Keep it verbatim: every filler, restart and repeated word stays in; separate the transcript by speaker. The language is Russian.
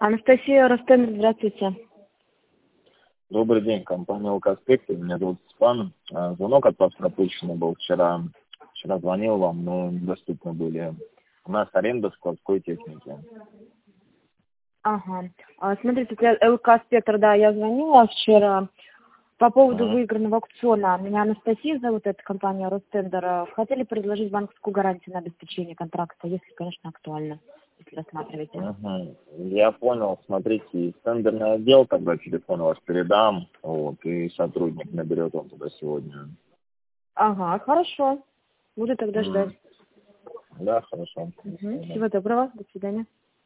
Speaker 1: Анастасия Ростендер, здравствуйте.
Speaker 2: Добрый день, компания «Алкоспектр». Меня зовут Степан. А, Звонок от вас пропущенный был вчера. Вчера звонил вам, но недоступны были. У нас аренда складской техники.
Speaker 1: Ага. А, смотрите, это ЛК «Спектр», да, я звонила вчера по поводу
Speaker 2: Ага.
Speaker 1: выигранного аукциона. Меня Анастасия зовут, это компания «Ростендер». Хотели предложить банковскую гарантию на обеспечение контракта, если, конечно, актуально, если рассматриваете.
Speaker 2: Ага. Я понял. Смотрите, тендерный отдел, тогда телефон ваш передам, вот, и сотрудник наберет он туда сегодня.
Speaker 1: Ага, хорошо. Буду тогда ждать.
Speaker 2: М. Да, хорошо.
Speaker 1: Угу. Всего доброго, до свидания.